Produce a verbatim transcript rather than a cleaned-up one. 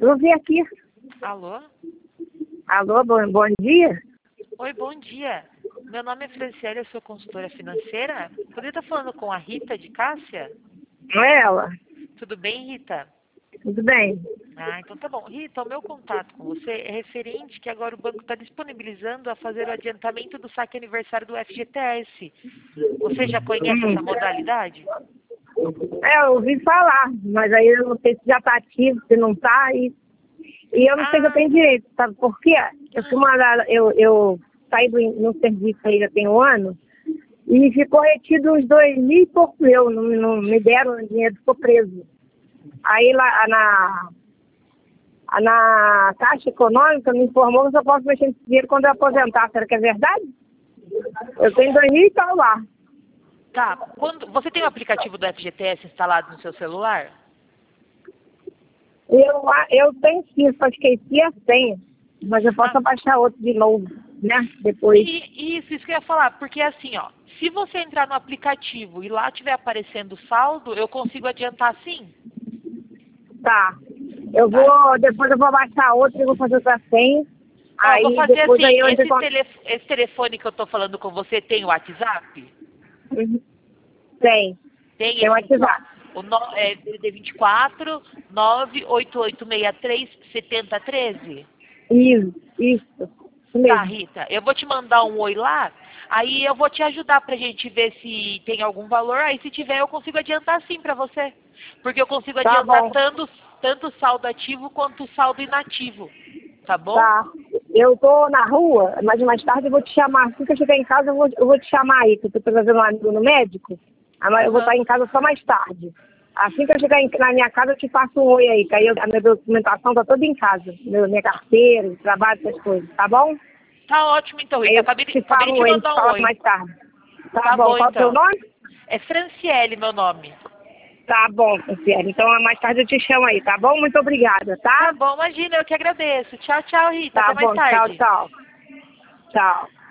Eu vi aqui. Alô? Alô, bom, bom dia. Oi, bom dia. Meu nome é Franciele, eu sou consultora financeira. Poderia estar falando com a Rita de Cássia? Não é ela? Tudo bem, Rita? Tudo bem? Ah, então tá bom. Rita, o meu contato com você é referente que agora o banco está disponibilizando a fazer o adiantamento do saque aniversário do F G T S. Você já conhece Hum. essa modalidade? É, eu ouvi falar, mas aí eu não sei se já tá ativo, se não tá, e, e eu não sei se eu Ah, tenho direito, sabe por quê? Eu fui hum. mandada, eu, eu saí do, no serviço aí já tem um ano, e ficou retido uns dois mil e pouco meu, não, não me deram o dinheiro, ficou preso. Aí lá na, na Caixa Econômica me informou que eu posso mexer nesse dinheiro quando eu aposentar. Será que é verdade? Eu tenho dois mil e tal lá. Tá. Quando, você tem o aplicativo do F G T S instalado no seu celular? Eu, eu tenho sim, só esqueci a senha. Mas eu posso Ah, abaixar outro de novo, né? Depois. E, isso, isso que eu ia falar, porque assim, ó, se você entrar no aplicativo e lá estiver aparecendo saldo, eu consigo adiantar sim. Tá. Eu Tá. vou, depois eu vou abaixar outro e vou fazer outra senha. Ó, vou Aí fazer depois assim, aí eu entro em esse, contato. telef esse telefone que eu tô falando com você tem o WhatsApp? Uhum. Tem. Tem Tem o esse aqui, ó. WhatsApp. O no, é D D vinte e quatro, nove oito oito seis três, sete zero um três. Isso, isso. Isso Tá, mesmo. Rita, eu vou te mandar um oi lá, aí eu vou te ajudar pra gente ver se tem algum valor, aí se tiver eu consigo adiantar sim pra você. Porque eu consigo Tá adiantar bom. tanto, tanto saldo ativo quanto saldo inativo, tá bom? Tá. Eu tô na rua, mas mais tarde eu vou te chamar. Assim que eu chegar em casa, eu vou, eu vou te chamar aí, que eu tô trazendo um amigo no médico. Aí eu vou estar Aham. em casa só mais tarde. Assim que eu chegar em, na minha casa, eu te faço um oi aí, que aí eu- a minha documentação tá toda em casa. Meu, minha carteira, trabalho, essas coisas, tá bom? Tá ótimo então, Aí Rita, eu acabei de, te acabei de falo um te oi, a gente mandar um fala oi. mais tarde. Tá Tá bom, bom qual é o teu então. nome? É Franciele meu nome. Tá bom, Franciele. Então mais tarde eu te chamo aí, tá bom? Muito obrigada, tá? Tá bom, imagina, eu que agradeço. Tchau, tchau, Rita, Tá até mais bom, tchau, tarde. tchau. Tchau.